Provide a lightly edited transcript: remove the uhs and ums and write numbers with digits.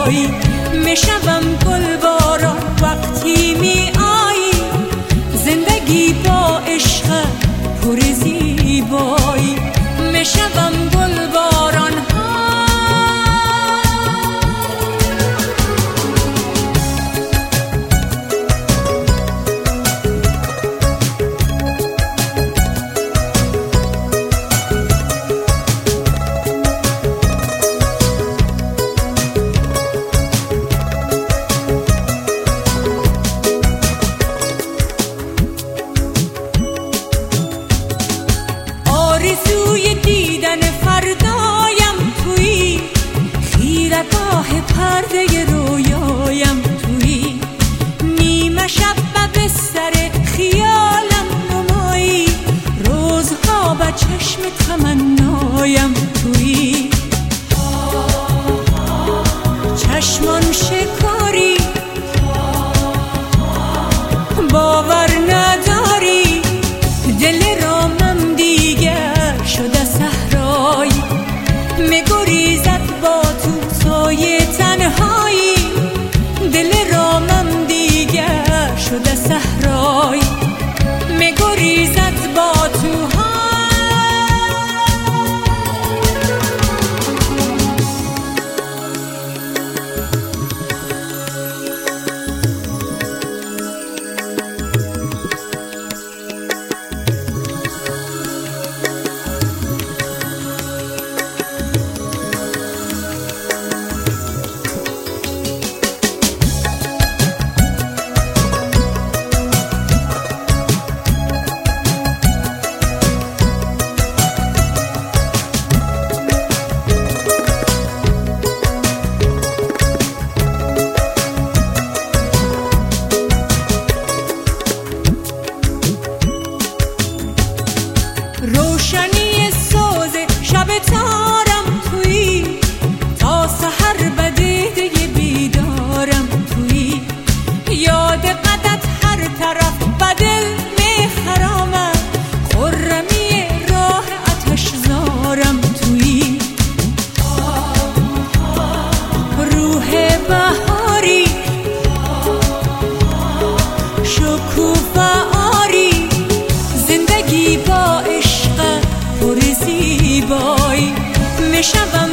زیبایی، میشوم گلباران وقتی می آیی، زندگی با عشق پر زیبایی، میشوم گلباران آرزوی دیدن فردایم تویی، خیرگاه پرده رویایم تویی، نیمه شب به بستر خیالم نمایی، روزها به چشم تمنایم تویی، چشمان شکاری باور نداری، دل رامم دیگر شده صحرایی، میگریزد با تو سایه تنهایی، دل رامم دیگر شده صحرایی، میگریزد با تو روشنی سوز شب تارم تویی، تا سحر به دیده بیدارم تویی، یاد قدت هر طرف به دل میخرامد، خرمی راه آتش زارم تویی، روح بهاری شکوفه آری، زندگی با عشق پر زیبایی، میشوم